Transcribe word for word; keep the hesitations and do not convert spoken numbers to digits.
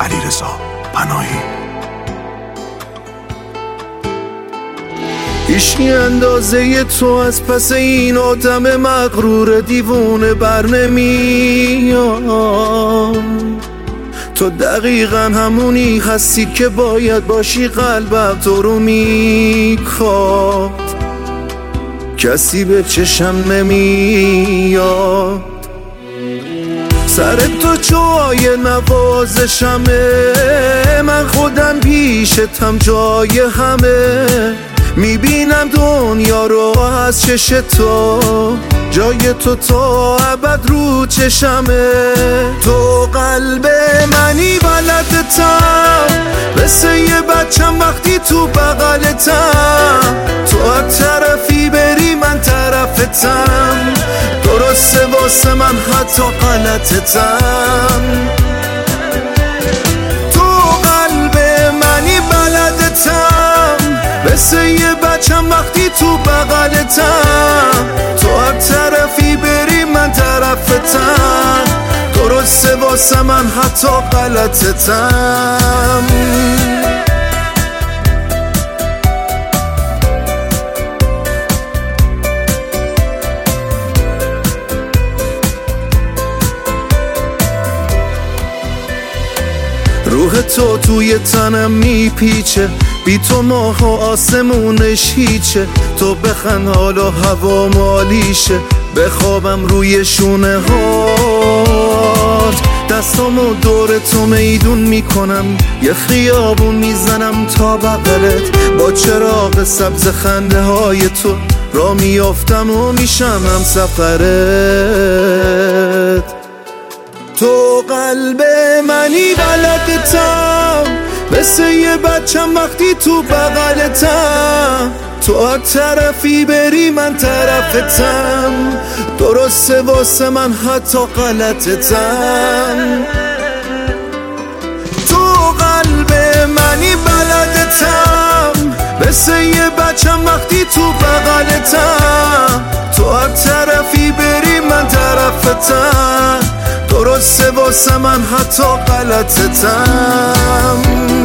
علیرضا پناهی. هیچکی اندازه تو از پس این آدم مغرور دیوونه بر نمیاد. تو دقیقا همونی هستی که باید باشی، قلبم تو رو میخواد، کسی به چشم نمیاد. سر تو جای نوازشمه، من خودم پیشتم جای همه. میبینم دنیا رو از چش تو، جای تو تا ابد رو چشمه. تو قلب منی بلدتم، مثل یه بچم وقتی تو بغلتم. تو هر طرفی بری من طرفتم، درسته واسه من حتی غلطتم. تو قلب منی بلدتم، مثل یه بچم وقتی تو بغلتم. تو هر طرفی بری من طرفتم، درسته واسه من حتی غلطتم. روح تو توی تنم میپیچه، بی تو ماه و آسمونش هیچه. تو بخند حالا هوا مالیشه، بخوابم روی شونه هات. دستامو دور تو میدون میکنم، یه خیابون میزنم تا بغلت. با چراغ سبز خنده های تو را میافتم و میشم هم سفرت. تو قلب منی بلدتم، مثل یه بچم وقتی تو بغلتم. تو هر طرفی بری من طرفتم، درسته واسه من حتی غلطتم. تو قلب منی بلدتم، مثل یه بچم وقتی تو بغلتم. تو هر طرفی بری من طرفتم، درسته واسه من حتی غلطتم.